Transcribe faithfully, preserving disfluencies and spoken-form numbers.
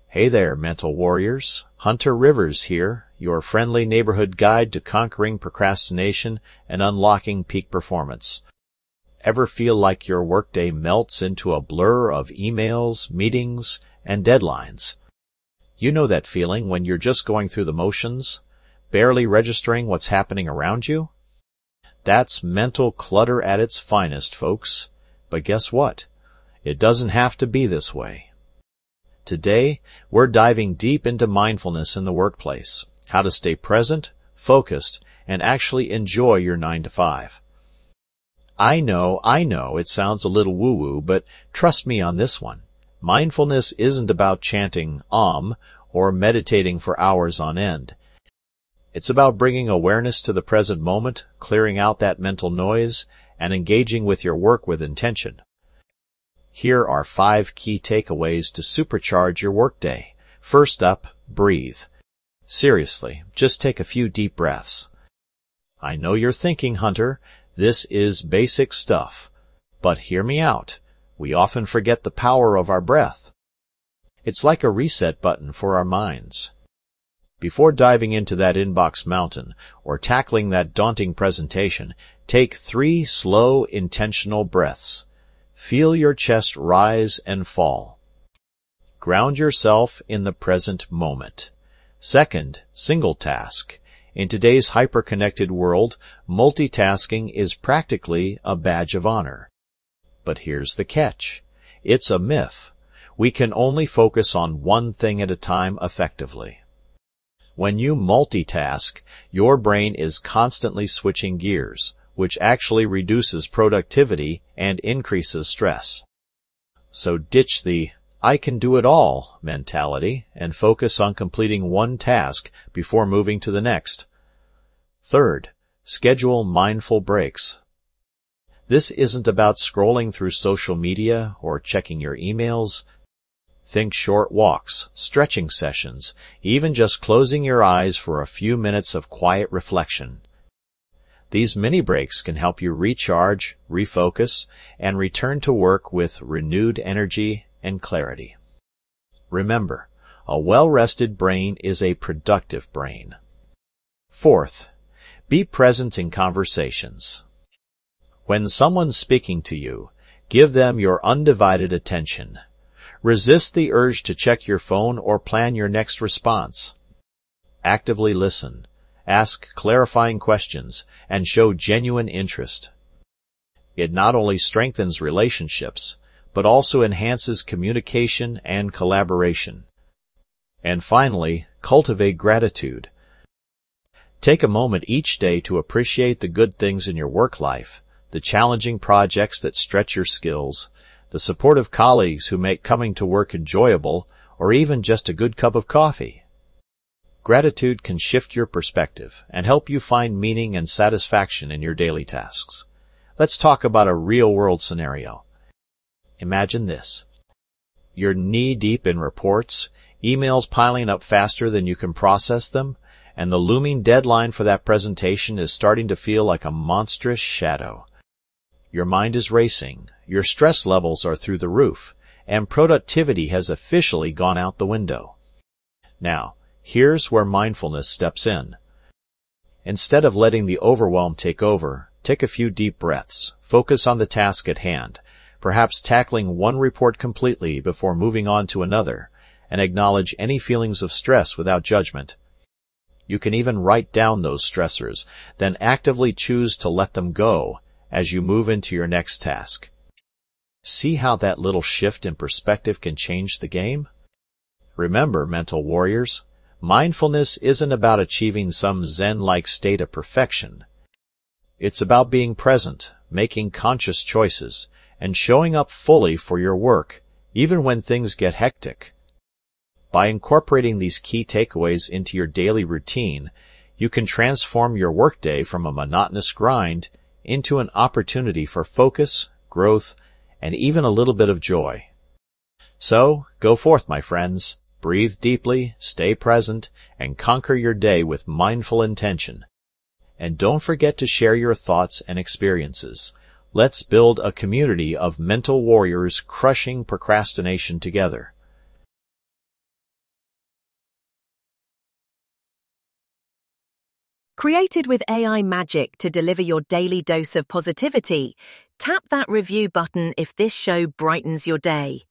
Hey there, mental warriors. Hunter Rivers here, your friendly neighborhood guide to conquering procrastination and unlocking peak performance. Ever feel like your workday melts into a blur of emails, meetings, and deadlines? You know that feeling when you're just going through the motions, barely registering what's happening around you? That's mental clutter at its finest, folks. But guess what? It doesn't have to be this way. Today, we're diving deep into mindfulness in the workplace, how to stay present, focused, and actually enjoy your nine to five. I know, I know, it sounds a little woo-woo, but trust me on this one. Mindfulness isn't about chanting Om or meditating for hours on end. It's about bringing awareness to the present moment, clearing out that mental noise, and engaging with your work with intention. Here are five key takeaways to supercharge your workday. First up, breathe. Seriously, just take a few deep breaths. I know you're thinking, Hunter, this is basic stuff. But hear me out. We often forget the power of our breath. It's like a reset button for our minds. Before diving into that inbox mountain or tackling that daunting presentation, take three slow, intentional breaths. Feel your chest rise and fall. Ground yourself in the present moment. Second, single task. In today's hyper-connected world, multitasking is practically a badge of honor. But here's the catch. It's a myth. We can only focus on one thing at a time effectively. When you multitask, your brain is constantly switching gears, which actually reduces productivity and increases stress. So ditch the I can do it all mentality and focus on completing one task before moving to the next. Third, schedule mindful breaks. This isn't about scrolling through social media or checking your emails. Think short walks, stretching sessions, even just closing your eyes for a few minutes of quiet reflection. These mini breaks can help you recharge, refocus, and return to work with renewed energy and clarity. Remember, a well-rested brain is a productive brain. Fourth, be present in conversations. When someone's speaking to you, give them your undivided attention. Resist the urge to check your phone or plan your next response. Actively listen. Ask clarifying questions, and show genuine interest. It not only strengthens relationships, but also enhances communication and collaboration. And finally, cultivate gratitude. Take a moment each day to appreciate the good things in your work life, the challenging projects that stretch your skills, the supportive colleagues who make coming to work enjoyable, or even just a good cup of coffee. Gratitude can shift your perspective and help you find meaning and satisfaction in your daily tasks. Let's talk about a real-world scenario. Imagine this. You're knee-deep in reports, emails piling up faster than you can process them, and the looming deadline for that presentation is starting to feel like a monstrous shadow. Your mind is racing, your stress levels are through the roof, and productivity has officially gone out the window. Now, here's where mindfulness steps in. Instead of letting the overwhelm take over, take a few deep breaths, focus on the task at hand, perhaps tackling one report completely before moving on to another, and acknowledge any feelings of stress without judgment. You can even write down those stressors, then actively choose to let them go as you move into your next task. See how that little shift in perspective can change the game? Remember, mental warriors, mindfulness isn't about achieving some Zen-like state of perfection. It's about being present, making conscious choices, and showing up fully for your work, even when things get hectic. By incorporating these key takeaways into your daily routine, you can transform your workday from a monotonous grind into an opportunity for focus, growth, and even a little bit of joy. So, go forth, my friends. Breathe deeply, stay present, and conquer your day with mindful intention. And don't forget to share your thoughts and experiences. Let's build a community of mental warriors crushing procrastination together. Created with A I magic to deliver your daily dose of positivity, tap that review button if this show brightens your day.